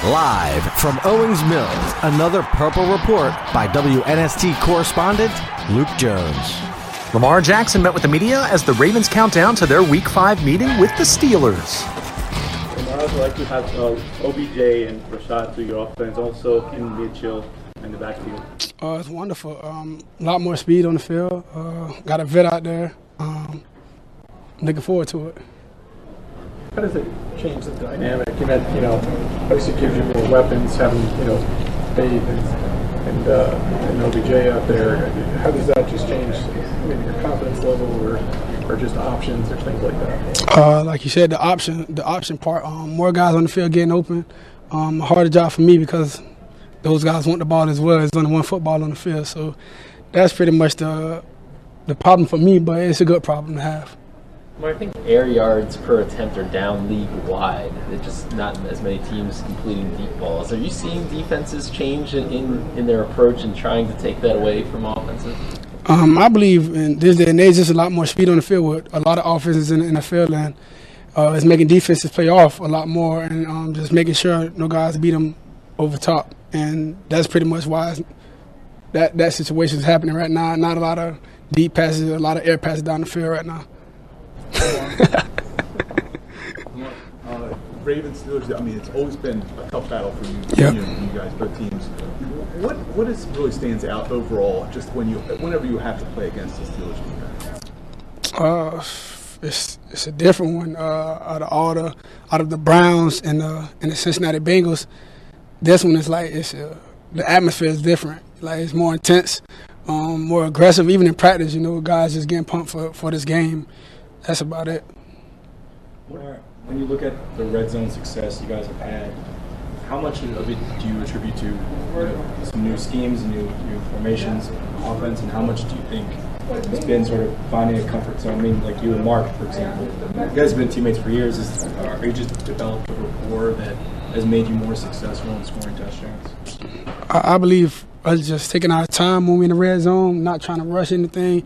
Live from Owings Mills, another Purple Report by WNST correspondent Luke Jones. Lamar Jackson met with the media as the Ravens count down to their Week 5 meeting with the Steelers. I'd like to have OBJ and Rashad to your offense, also Ken Mitchell in the backfield. It's wonderful. A lot more speed on the field. Got a vet out there. Looking forward to it. How does it change the dynamic? You meant, obviously gives you more weapons, having, Dave and OBJ out there. How does that just change maybe your confidence level or just options or things like that? Like you said, the option part, more guys on the field getting open. A harder job for me because those guys want the ball as well. There's only one football on the field. So that's pretty much the problem for me, but it's a good problem to have. Well, I think air yards per attempt are down league-wide. They're just not as many teams completing deep balls. Are you seeing defenses change in their approach and trying to take that away from offenses? I believe in this day and age, there's a lot more speed on the field with a lot of offenses in the field, and it's making defenses play off a lot more and just making sure no guys beat them over top. And that's pretty much why that situation is happening right now. Not a lot of deep passes, a lot of air passes down the field right now. Ravens, Steelers, I mean, it's always been a tough battle for you, you guys, both teams. What really stands out overall, just whenever you have to play against the Steelers? It's a different one. Out of the Browns and the Cincinnati Bengals, this one is like the atmosphere is different. Like it's more intense, more aggressive. Even in practice, guys just getting pumped for this game. That's about it. When you look at the red zone success you guys have had, how much of it do you attribute to some new schemes, new formations, offense, and how much do you think it's been sort of finding a comfort zone? I mean, like you and Mark, for example, you guys have been teammates for years. Are you just developed a rapport that has made you more successful in scoring touchdowns? I believe us just taking our time when we're in the red zone, not trying to rush anything.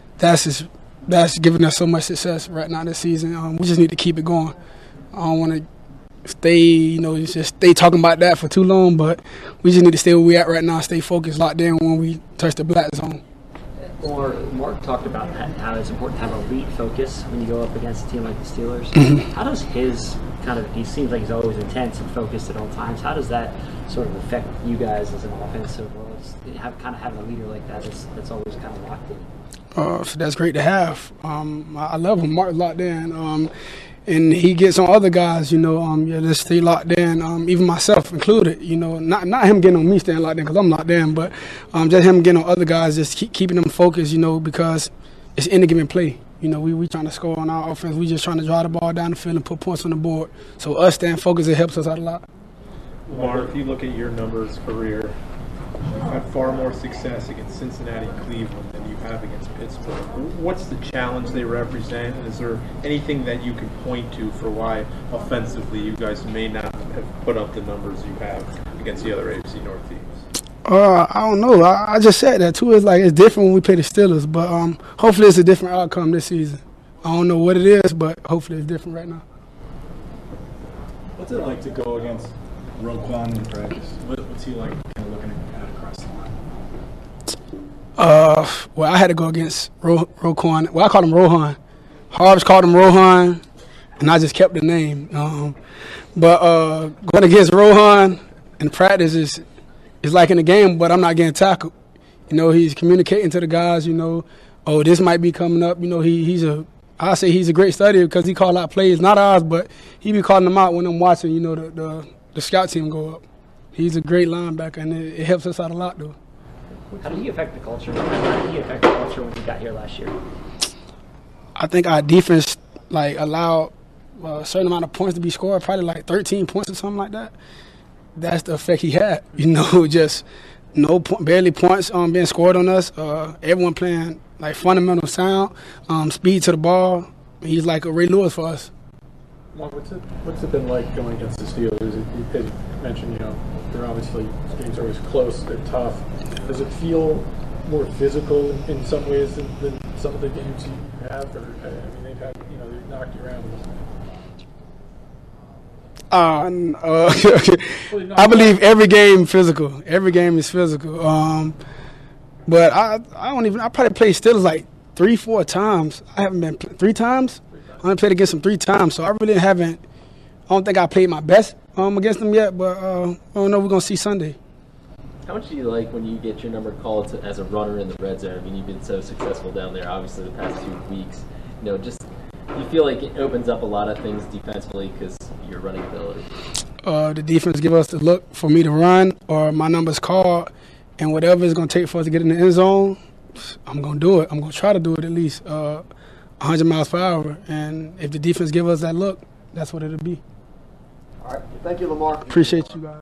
That's giving us so much success right now this season. We just need to keep it going. I don't want to stay talking about that for too long, but we just need to stay where we're at right now, stay focused, locked in when we touch the black zone. Or Mark talked about how it's important to have a elite focus when you go up against a team like the Steelers. Mm-hmm. How does his he seems like he's always intense and focused at all times. How does that sort of affect you guys as an offense overall? Having a leader like that that's always kind of locked in. So that's great to have. I love him. Mark locked in. And he gets on other guys, just stay locked in, even myself included, not him getting on me staying locked in because I'm locked in, but just him getting on other guys, just keeping them focused, because it's any given play. We trying to score on our offense. We just trying to drive the ball down the field and put points on the board. So us staying focused, it helps us out a lot. Lamar, if you look at your numbers career, you've had far more success against Cincinnati and Cleveland than you have against Pittsburgh. What's the challenge they represent? Is there anything that you can point to for why offensively you guys may not have put up the numbers you have against the other AFC North teams? I don't know. I just said that too. It's different when we play the Steelers, but hopefully it's a different outcome this season. I don't know what it is, but hopefully it's different right now. What's it like to go against Roquan in practice? What's he like kind of looking at across the line? Well, I had to go against Roquan. Well, I called him Rohan. Harbs called him Rohan, and I just kept the name. But going against Rohan in practice is like in the game, but I'm not getting tackled. He's communicating to the guys, this might be coming up. I say he's a great study because he call out plays, not ours, but he be calling them out when I'm watching, the scout team go up. He's a great linebacker, and it helps us out a lot, though. How did he affect the culture? How did he affect the culture when he got here last year? I think our defense allowed a certain amount of points to be scored, probably 13 points or something like that. That's the effect he had. Just barely points being scored on us. Everyone playing fundamental sound, speed to the ball. He's like a Ray Lewis for us. Mark, what's it been like going against the Steelers? You mentioned, they're obviously games are always close, they're tough. Does it feel more physical in some ways than some of the games you have? Or they've had, they've knocked you around. I believe every game physical. Every game is physical. But I probably played Steelers like 3-4 times. I haven't been 3 times. I only played against them 3 times, so I really haven't. I don't think I played my best against them yet, but I don't know. We're gonna see Sunday. How much do you like when you get your number called as a runner in the red zone? I mean, you've been so successful down there, obviously, the past 2 weeks. Just you feel like it opens up a lot of things defensively because your running ability. The defense give us the look for me to run, or my number's called, and whatever it's going to take for us to get in the end zone, I'm going to do it. I'm going to try to do it at least 100 miles per hour. And if the defense give us that look, that's what it'll be. All right. Thank you, Lamar. Appreciate you guys.